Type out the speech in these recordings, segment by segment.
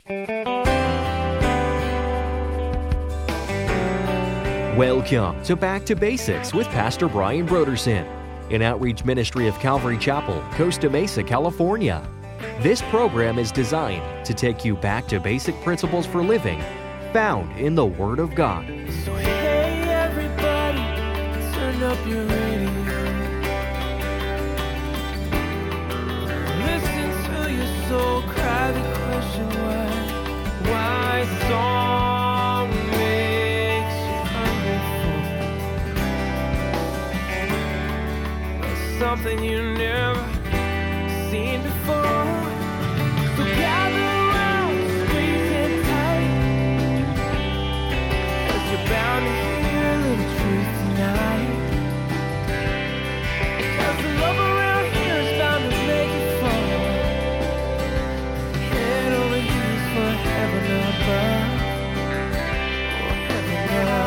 Welcome to Back to Basics with Pastor Brian Brodersen, an outreach ministry of Calvary Chapel, Costa Mesa, California. This program is designed to take you back to basic principles for living found in the Word of God. So hey everybody, turn up your radio. Listen to your soul cry the question why song makes you hungry for something you never seen before. So gather around, squeeze it tight, 'cause you're bound to hear a little truth tonight. 'Cause the love around here is bound to make it fall. Head over heels for heaven above. Oh, heaven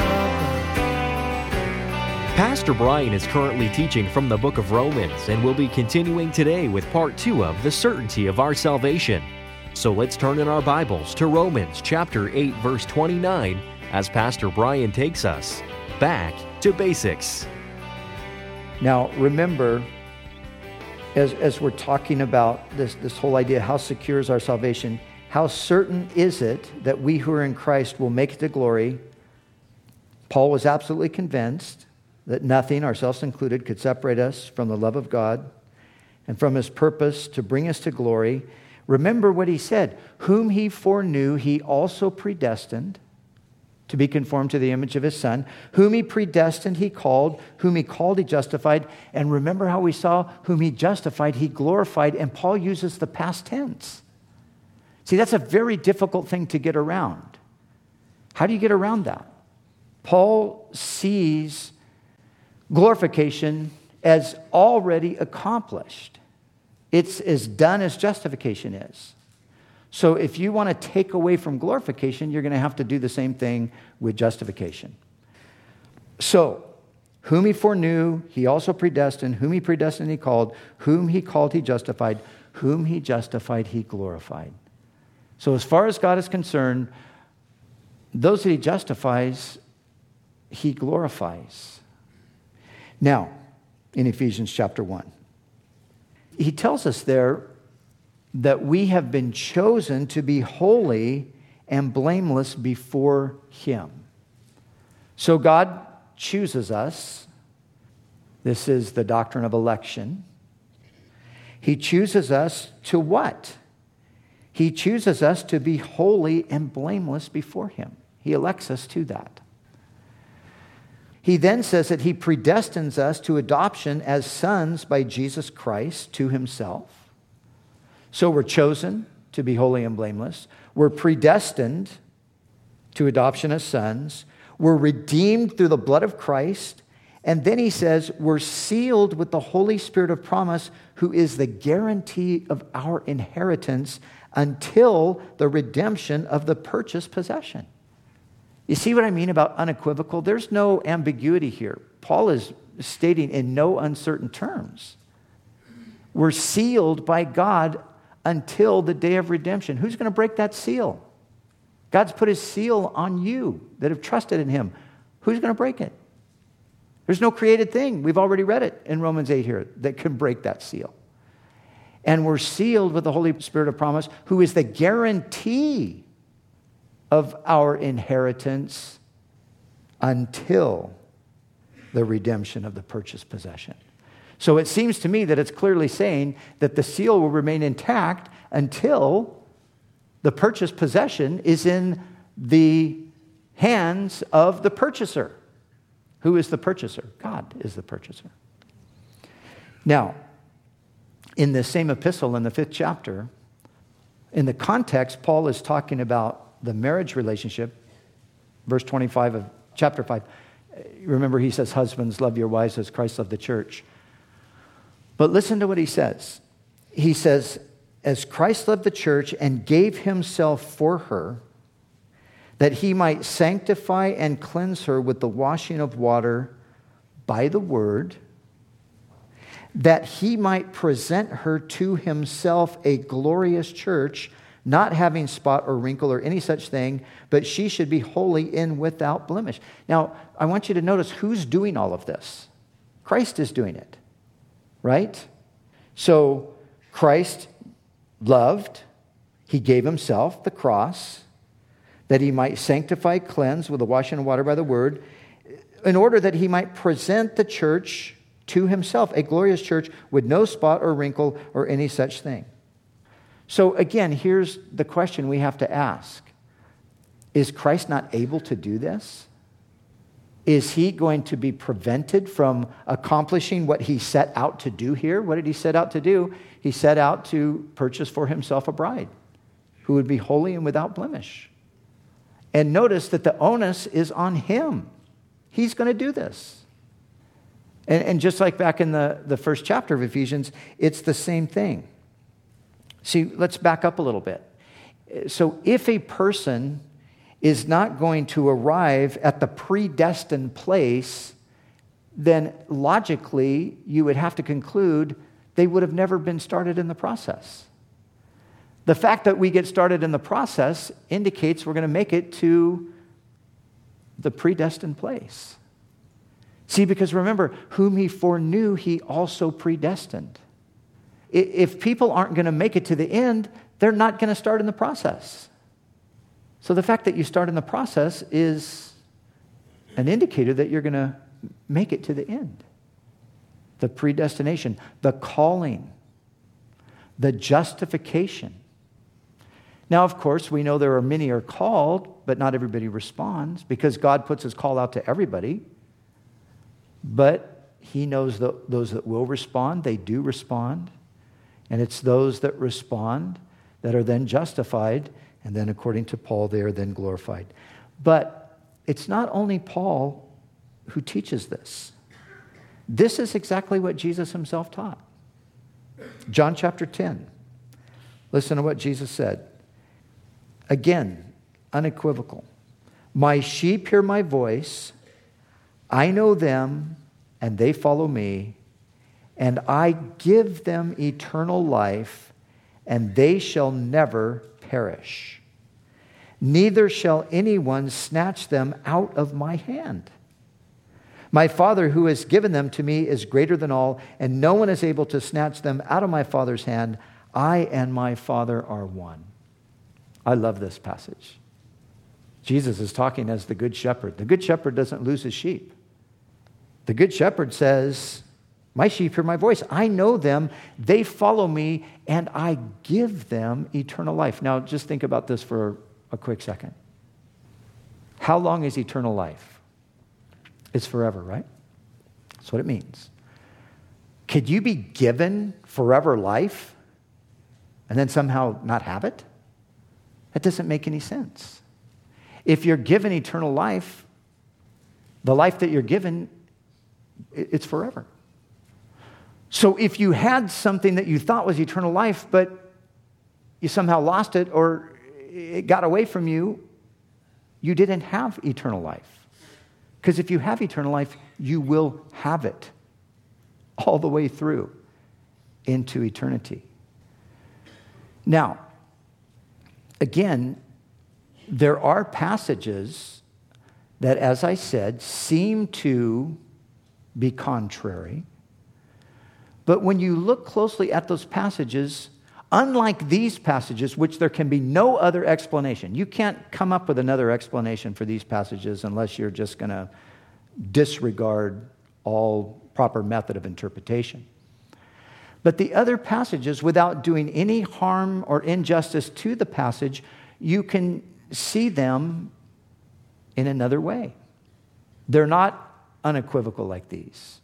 above. Pastor Brian is currently teaching from the book of Romans and will be continuing today with part 2 of The Certainty of Our Salvation. So let's turn in our Bibles to Romans chapter 8, verse 29, as Pastor Brian takes us back to basics. Now, remember, as we're talking about this whole idea, how secure is our salvation, how certain is it that we who are in Christ will make it to glory? Paul was absolutely convinced that nothing, ourselves included, could separate us from the love of God and from His purpose to bring us to glory. Remember what he said, whom He foreknew, He also predestined to be conformed to the image of His Son. Whom He predestined, He called. Whom He called, He justified. And remember how we saw whom He justified, He glorified. And Paul uses the past tense. See, that's a very difficult thing to get around. How do you get around that? Paul sees glorification as already accomplished. It's as done as justification is. So if you want to take away from glorification, you're going to have to do the same thing with justification. So, whom He foreknew, He also predestined. Whom He predestined, He called. Whom He called, He justified. Whom He justified, He glorified. So as far as God is concerned, those that He justifies, He glorifies. Now, in Ephesians chapter 1, he tells us there that we have been chosen to be holy and blameless before Him. So God chooses us. This is the doctrine of election. He chooses us to what? He chooses us to be holy and blameless before Him. He elects us to that. He then says that He predestines us to adoption as sons by Jesus Christ to Himself. So we're chosen to be holy and blameless. We're predestined to adoption as sons. We're redeemed through the blood of Christ. And then he says we're sealed with the Holy Spirit of promise, who is the guarantee of our inheritance until the redemption of the purchased possession. You see what I mean about unequivocal? There's no ambiguity here. Paul is stating in no uncertain terms. We're sealed by God until the day of redemption. Who's going to break that seal? God's put His seal on you that have trusted in Him. Who's going to break it? There's no created thing. We've already read it in Romans 8 here that can break that seal. And we're sealed with the Holy Spirit of promise, who is the guarantee of our inheritance until the redemption of the purchased possession. So it seems to me that it's clearly saying that the seal will remain intact until the purchased possession is in the hands of the purchaser. Who is the purchaser? God is the purchaser. Now, in the same epistle, in the 5th chapter, in the context, Paul is talking about the marriage relationship, verse 25 of chapter 5. Remember, he says, husbands, love your wives as Christ loved the church. But listen to what he says. He says, as Christ loved the church and gave Himself for her, that He might sanctify and cleanse her with the washing of water by the word, that He might present her to Himself a glorious church, not having spot or wrinkle or any such thing, but she should be holy and without blemish. Now, I want you to notice who's doing all of this. Christ is doing it, right? So Christ loved, he gave himself the cross that he might sanctify, cleanse with the washing of water by the word, in order that he might present the church to himself, a glorious church with no spot or wrinkle or any such thing. So again, here's the question we have to ask. Is Christ not able to do this? Is he going to be prevented from accomplishing what he set out to do here? What did he set out to do? He set out to purchase for himself a bride who would be holy and without blemish. And notice that the onus is on him. He's going to do this. And just like back in the first chapter of Ephesians, it's the same thing. See, let's back up a little bit. So if a person is not going to arrive at the predestined place, then logically you would have to conclude they would have never been started in the process. The fact that we get started in the process indicates we're going to make it to the predestined place. See, because remember, whom he foreknew, he also predestined. If people aren't going to make it to the end, they're not going to start in the process. So the fact that you start in the process is an indicator that you're going to make it to the end. The predestination, the calling, the justification. Now, of course, we know there are many are called, but not everybody responds because God puts his call out to everybody. But he knows those that will respond, they do respond. And it's those that respond that are then justified, and then according to Paul, they are then glorified. But it's not only Paul who teaches this. This is exactly what Jesus himself taught. John chapter 10. Listen to what Jesus said. Again, unequivocal. My sheep hear my voice. I know them, and they follow me. And I give them eternal life, and they shall never perish. Neither shall anyone snatch them out of my hand. My Father who has given them to me is greater than all, and no one is able to snatch them out of my Father's hand. I and my Father are one. I love this passage. Jesus is talking as the Good Shepherd. The Good Shepherd doesn't lose his sheep. The Good Shepherd says, my sheep hear my voice. I know them. They follow me, and I give them eternal life. Now, just think about this for a quick second. How long is eternal life? It's forever, right? That's what it means. Could you be given forever life and then somehow not have it? That doesn't make any sense. If you're given eternal life, the life that you're given, it's forever. So if you had something that you thought was eternal life, but you somehow lost it or it got away from you, you didn't have eternal life. Because if you have eternal life, you will have it all the way through into eternity. Now, again, there are passages that, as I said, seem to be contrary. But when you look closely at those passages, unlike these passages, which there can be no other explanation, you can't come up with another explanation for these passages unless you're just going to disregard all proper method of interpretation. But the other passages, without doing any harm or injustice to the passage, you can see them in another way. They're not unequivocal like these.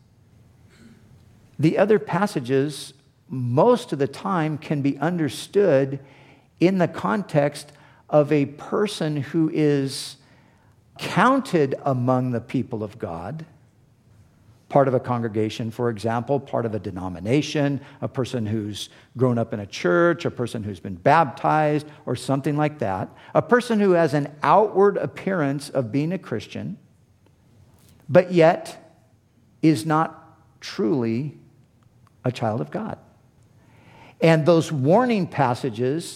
The other passages, most of the time, can be understood in the context of a person who is counted among the people of God, part of a congregation, for example, part of a denomination, a person who's grown up in a church, a person who's been baptized, or something like that, a person who has an outward appearance of being a Christian, but yet is not truly a child of God. And those warning passages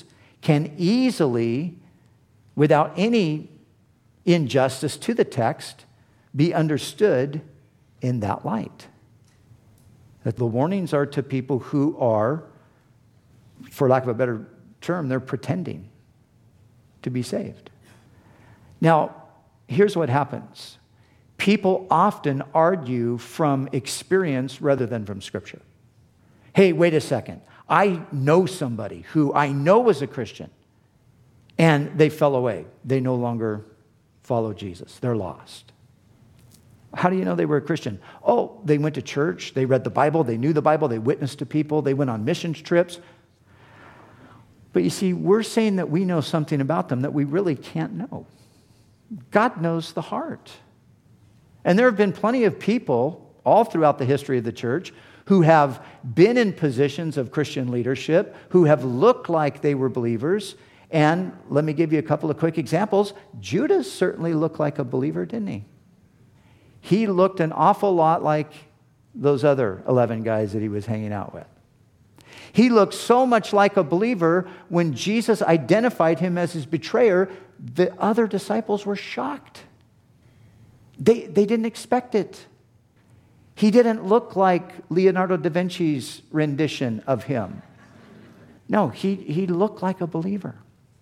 can easily, without any injustice to the text, be understood in that light. That the warnings are to people who are, for lack of a better term, they're pretending to be saved. Now, here's what happens. People often argue from experience rather than from Scripture. Hey, wait a second. I know somebody who I know was a Christian, and they fell away. They no longer follow Jesus. They're lost. How do you know they were a Christian? Oh, they went to church, they read the Bible, they knew the Bible, they witnessed to people, they went on missions trips. But you see, we're saying that we know something about them that we really can't know. God knows the heart. And there have been plenty of people all throughout the history of the church who have been in positions of Christian leadership, who have looked like they were believers. And let me give you a couple of quick examples. Judas certainly looked like a believer, didn't he? He looked an awful lot like those other 11 guys that he was hanging out with. He looked so much like a believer when Jesus identified him as his betrayer, the other disciples were shocked. They didn't expect it. He didn't look like Leonardo da Vinci's rendition of him. No, he looked like a believer.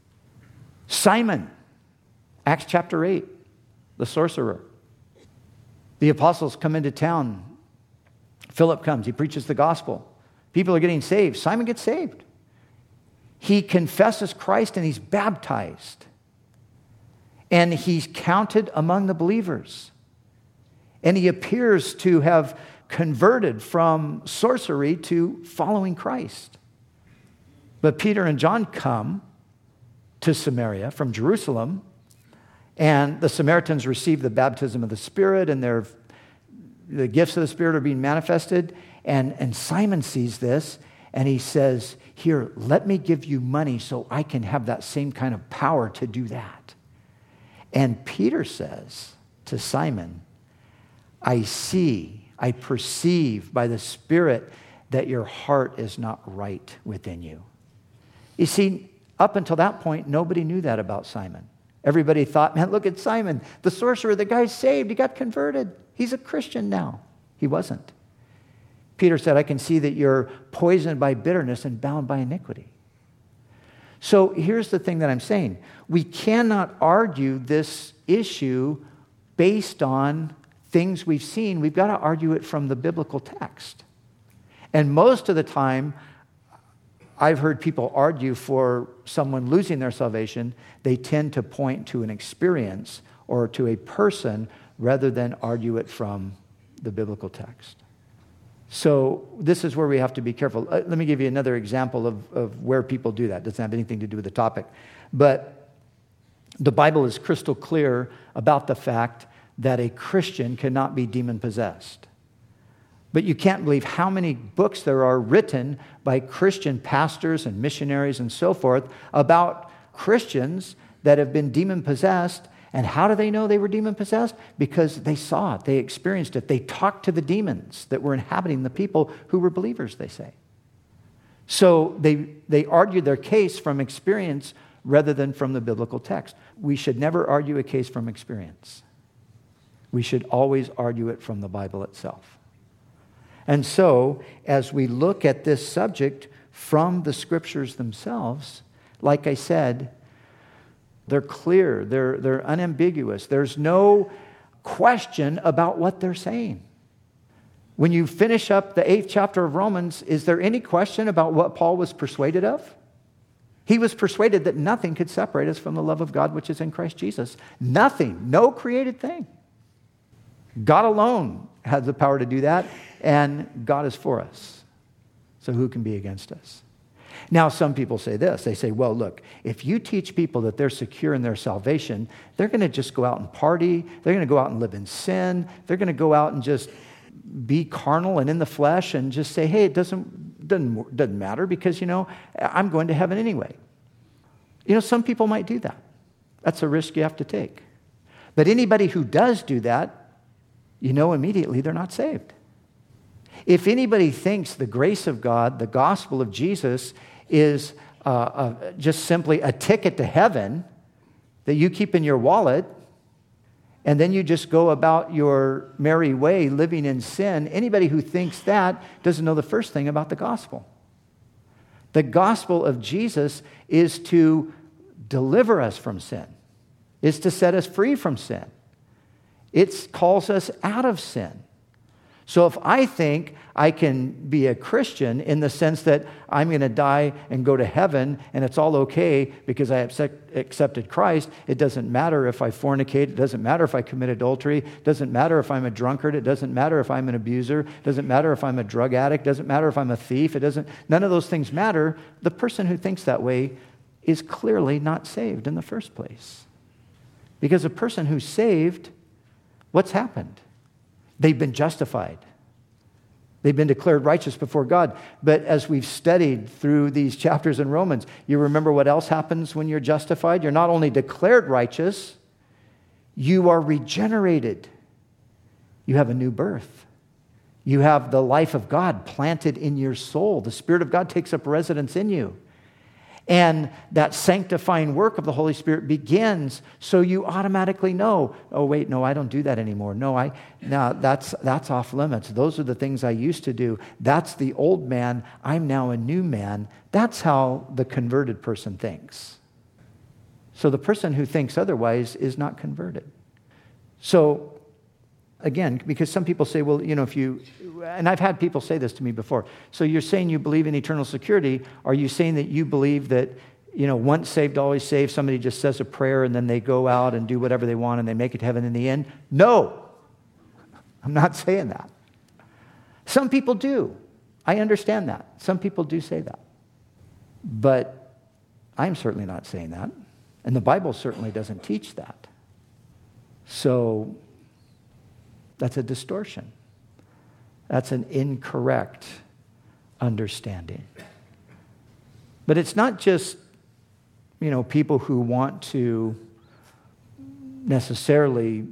Simon, Acts chapter 8, the sorcerer. The apostles come into town. Philip comes. He preaches the gospel. People are getting saved. Simon gets saved. He confesses Christ and he's baptized. And he's counted among the believers. And he appears to have converted from sorcery to following Christ. But Peter and John come to Samaria from Jerusalem, and the Samaritans receive the baptism of the Spirit, and the gifts of the Spirit are being manifested. And Simon sees this, and he says, here, let me give you money so I can have that same kind of power to do that. And Peter says to Simon, I perceive by the Spirit that your heart is not right within you. You see, up until that point, nobody knew that about Simon. Everybody thought, man, look at Simon, the sorcerer, the guy's saved, he got converted. He's a Christian now. He wasn't. Peter said, I can see that you're poisoned by bitterness and bound by iniquity. So here's the thing that I'm saying. We cannot argue this issue based on things we've seen. We've got to argue it from the biblical text. And most of the time, I've heard people argue for someone losing their salvation. They tend to point to an experience or to a person rather than argue it from the biblical text. So this is where we have to be careful. Let me give you another example of where people do that. It doesn't have anything to do with the topic. But the Bible is crystal clear about the fact that a Christian cannot be demon-possessed. But you can't believe how many books there are written by Christian pastors and missionaries and so forth about Christians that have been demon-possessed. And how do they know they were demon-possessed? Because they saw it, they experienced it. They talked to the demons that were inhabiting the people who were believers, they say. So they argued their case from experience rather than from the biblical text. We should never argue a case from experience. We should always argue it from the Bible itself. And so, as we look at this subject from the Scriptures themselves, like I said, they're clear, they're unambiguous. There's no question about what they're saying. When you finish up the 8th chapter of Romans, is there any question about what Paul was persuaded of? He was persuaded that nothing could separate us from the love of God which is in Christ Jesus. Nothing, no created thing. God alone has the power to do that, and God is for us. So who can be against us? Now, some people say this. They say, well, look, if you teach people that they're secure in their salvation, they're going to just go out and party. They're going to go out and live in sin. They're going to go out and just be carnal and in the flesh and just say, hey, it doesn't matter because, I'm going to heaven anyway. Some people might do that. That's a risk you have to take. But anybody who does do that, immediately they're not saved. If anybody thinks the grace of God, the gospel of Jesus, is just simply a ticket to heaven that you keep in your wallet, and then you just go about your merry way living in sin. Anybody who thinks that doesn't know the first thing about the gospel. The gospel of Jesus is to deliver us from sin. It's to set us free from sin. It calls us out of sin. So if I think I can be a Christian in the sense that I'm going to die and go to heaven and it's all okay because I accepted Christ, it doesn't matter if I fornicate, it doesn't matter if I commit adultery, it doesn't matter if I'm a drunkard, it doesn't matter if I'm an abuser, it doesn't matter if I'm a drug addict, it doesn't matter if I'm a thief, none of those things matter. The person who thinks that way is clearly not saved in the first place. Because a person who's saved, what's happened? They've been justified. They've been declared righteous before God. But as we've studied through these chapters in Romans, you remember what else happens when you're justified? You're not only declared righteous, you are regenerated. You have a new birth. You have the life of God planted in your soul. The Spirit of God takes up residence in you. And that sanctifying work of the Holy Spirit begins, so you automatically know, oh, wait, no, I don't do that anymore. No, that's off limits. Those are the things I used to do. That's the old man. I'm now a new man. That's how the converted person thinks. So the person who thinks otherwise is not converted. So, again, because some people say, well, and I've had people say this to me before, so you're saying you believe in eternal security. Are you saying that you believe that, once saved, always saved, somebody just says a prayer and then they go out and do whatever they want and they make it to heaven in the end? No, I'm not saying that. Some people do. I understand that. Some people do say that. But I'm certainly not saying that. And the Bible certainly doesn't teach that. So that's a distortion. That's an incorrect understanding. But it's not just, people who want to necessarily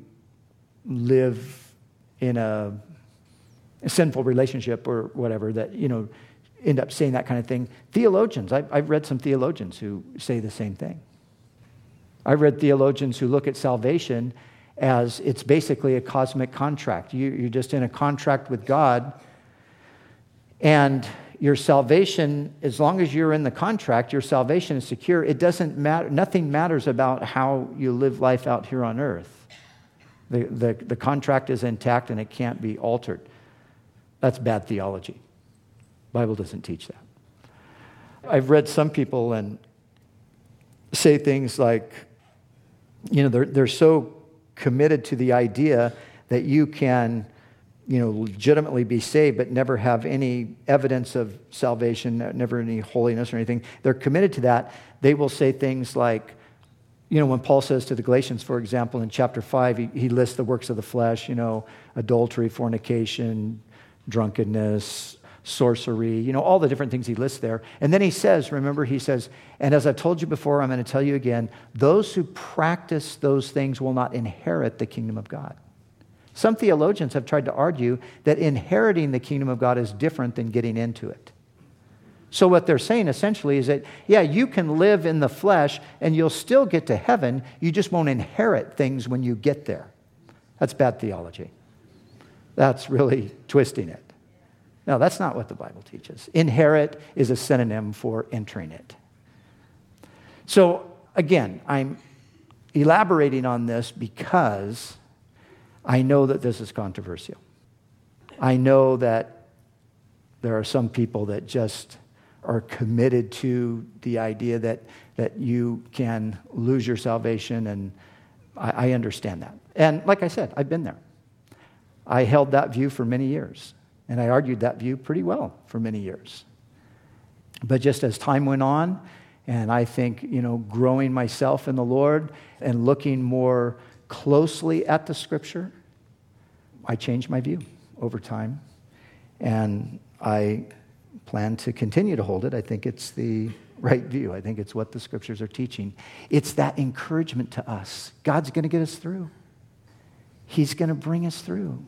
live in a sinful relationship or whatever that, end up saying that kind of thing. Theologians, I've read some theologians who say the same thing. I've read theologians who look at salvation as it's basically a cosmic contract. You're just in a contract with God, and your salvation, as long as you're in the contract, your salvation is secure. It doesn't matter. Nothing matters about how you live life out here on earth. The contract is intact and it can't be altered. That's bad theology. The Bible doesn't teach that. I've read some people and say things like, they're so committed to the idea that you can, legitimately be saved but never have any evidence of salvation, never any holiness or anything. They're committed to that. They will say things like, when Paul says to the Galatians, for example, in chapter 5, he lists the works of the flesh, adultery, fornication, drunkenness, sorcery, all the different things he lists there. And then he says, and as I've told you before, I'm going to tell you again, those who practice those things will not inherit the kingdom of God. Some theologians have tried to argue that inheriting the kingdom of God is different than getting into it. So what they're saying essentially is that, you can live in the flesh and you'll still get to heaven, you just won't inherit things when you get there. That's bad theology. That's really twisting it. No, that's not what the Bible teaches. Inherit is a synonym for entering it. So, again, I'm elaborating on this because I know that this is controversial. I know that there are some people that just are committed to the idea that you can lose your salvation, and I understand that. And like I said, I've been there. I held that view for many years. And I argued that view pretty well for many years. But just as time went on, and I think, growing myself in the Lord and looking more closely at the Scripture, I changed my view over time. And I plan to continue to hold it. I think it's the right view. I think it's what the Scriptures are teaching. It's that encouragement to us. God's going to get us through. He's going to bring us through.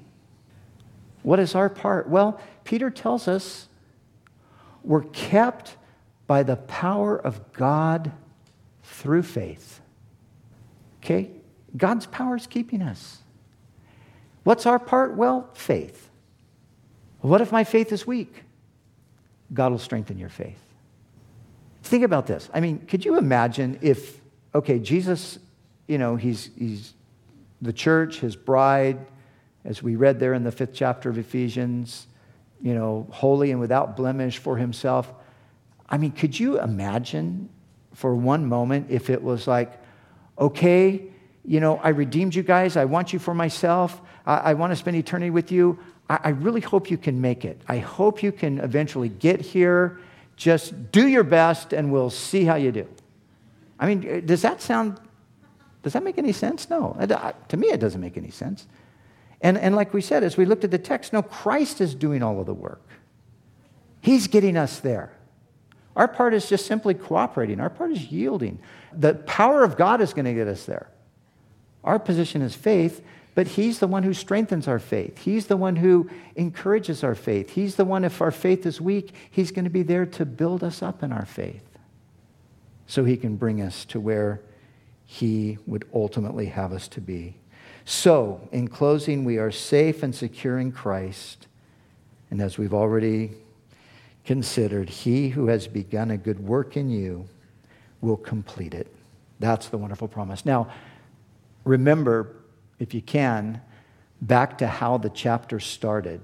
What is our part? Well, Peter tells us we're kept by the power of God through faith. Okay? God's power is keeping us. What's our part? Well, faith. What if my faith is weak? God will strengthen your faith. Think about this. I mean, could you imagine if, Jesus, he's the church, his bride, as we read there in the 5th chapter of Ephesians, holy and without blemish for himself. I mean, could you imagine for one moment if it was like, okay, I redeemed you guys. I want you for myself. I want to spend eternity with you. I really hope you can make it. I hope you can eventually get here. Just do your best and we'll see how you do. I mean, does that make any sense? No. To me, it doesn't make any sense. And like we said, as we looked at the text, no, Christ is doing all of the work. He's getting us there. Our part is just simply cooperating. Our part is yielding. The power of God is going to get us there. Our position is faith, but he's the one who strengthens our faith. He's the one who encourages our faith. He's the one, if our faith is weak, he's going to be there to build us up in our faith so he can bring us to where he would ultimately have us to be. So, in closing, we are safe and secure in Christ. And as we've already considered, he who has begun a good work in you will complete it. That's the wonderful promise. Now, remember, if you can, back to how the chapter started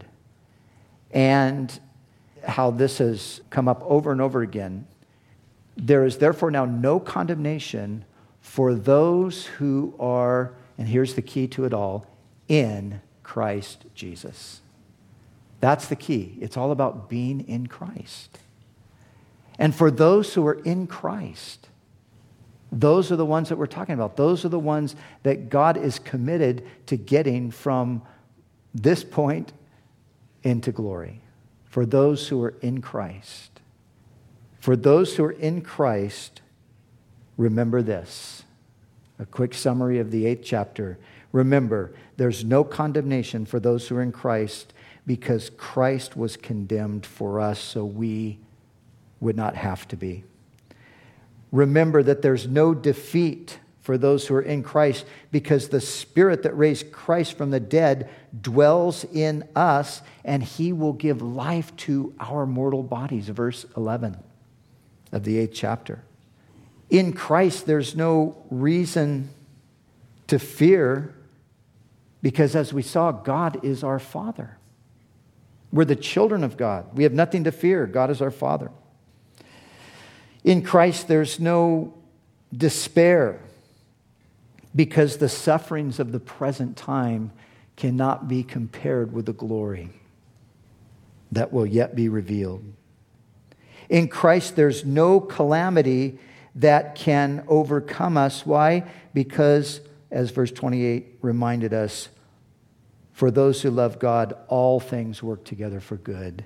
and how this has come up over and over again. There is therefore now no condemnation for those who are, and here's the key to it all, in Christ Jesus. That's the key. It's all about being in Christ. And for those who are in Christ, those are the ones that we're talking about. Those are the ones that God is committed to getting from this point into glory. For those who are in Christ. For those who are in Christ, remember this. A quick summary of the 8th chapter. Remember, there's no condemnation for those who are in Christ because Christ was condemned for us so we would not have to be. Remember that there's no defeat for those who are in Christ because the Spirit that raised Christ from the dead dwells in us and he will give life to our mortal bodies. Verse 11 of the 8th chapter. In Christ, there's no reason to fear because as we saw, God is our Father. We're the children of God. We have nothing to fear. God is our Father. In Christ, there's no despair because the sufferings of the present time cannot be compared with the glory that will yet be revealed. In Christ, there's no calamity that can overcome us. Why? Because, as verse 28 reminded us, for those who love God, all things work together for good.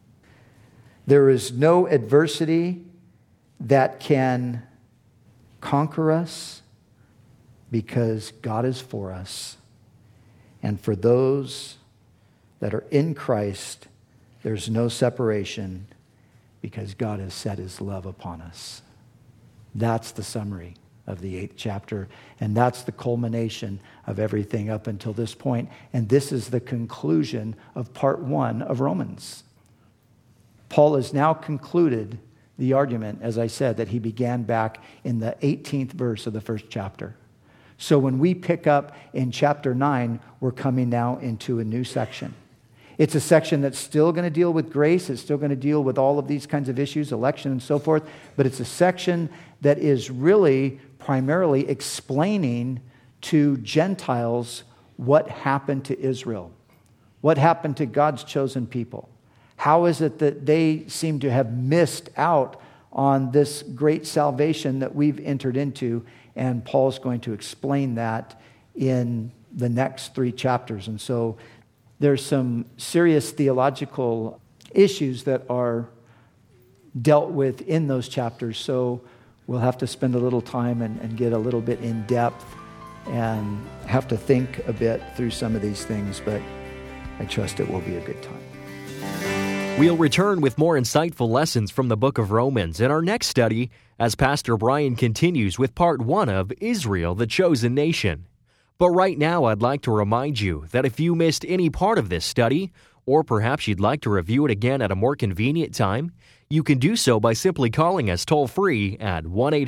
There is no adversity that can conquer us because God is for us. And for those that are in Christ, there's no separation because God has set his love upon us. That's the summary of the 8th chapter, and that's the culmination of everything up until this point. And this is the conclusion of part 1 of Romans. Paul has now concluded the argument, as I said, that he began back in the 18th verse of the 1st chapter. So when we pick up in chapter 9, we're coming now into a new section. It's a section that's still going to deal with grace. It's still going to deal with all of these kinds of issues, election and so forth. But it's a section that is really primarily explaining to Gentiles what happened to Israel. What happened to God's chosen people. How is it that they seem to have missed out on this great salvation that we've entered into? And Paul's going to explain that in the next 3 chapters. And so there's some serious theological issues that are dealt with in those chapters. So we'll have to spend a little time and get a little bit in depth and have to think a bit through some of these things. But I trust it will be a good time. We'll return with more insightful lessons from the book of Romans in our next study as Pastor Brian continues with part 1 of Israel, the Chosen Nation. But right now, I'd like to remind you that if you missed any part of this study, or perhaps you'd like to review it again at a more convenient time, you can do so by simply calling us toll-free at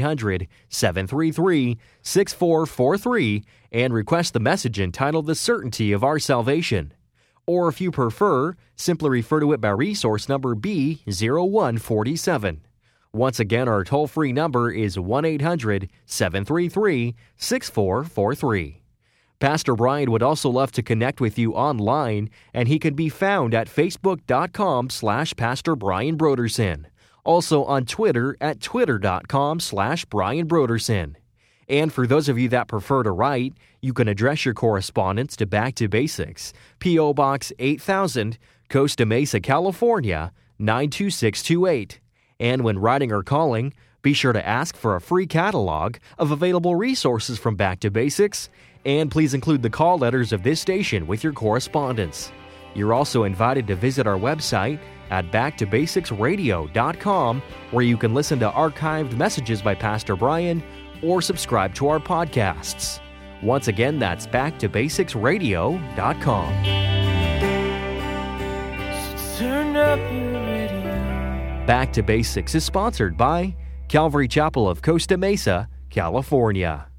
1-800-733-6443 and request the message entitled The Certainty of Our Salvation. Or if you prefer, simply refer to it by resource number B0147. Once again, our toll-free number is 1-800-733-6443. Pastor Brian would also love to connect with you online, and he can be found at facebook.com/Pastor Brian Brodersen. Also on Twitter at twitter.com/Brian Brodersen. And for those of you that prefer to write, you can address your correspondence to Back to Basics, P.O. Box 8000, Costa Mesa, California, 92628. And when writing or calling, be sure to ask for a free catalog of available resources from Back to Basics, and please include the call letters of this station with your correspondence. You're also invited to visit our website at backtobasicsradio.com, where you can listen to archived messages by Pastor Brian or subscribe to our podcasts. Once again, that's backtobasicsradio.com. So turn up your radio. Back to Basics is sponsored by Calvary Chapel of Costa Mesa, California.